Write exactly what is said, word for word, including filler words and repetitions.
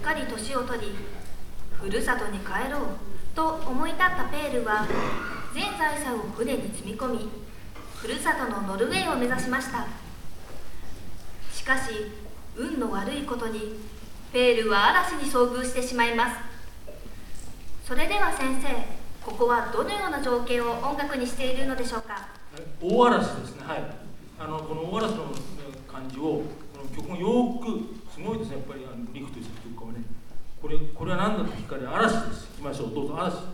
かり年を取り、ふるさとに帰ろうと思い立ったペールは全財産を船に積み込み、ふるさとのノルウェーを目指しました。しかし運の悪いことにペールは嵐に遭遇してしまいます。それでは先生、ここはどのような情景を音楽にしているのでしょうか。 大嵐ですね。はい。あのこの大嵐の感じをこの曲がよくすごいですね。やっぱりあのリフトしてるというかね。これこれは何だと聞かれ嵐です。いきましょう。どうぞ嵐。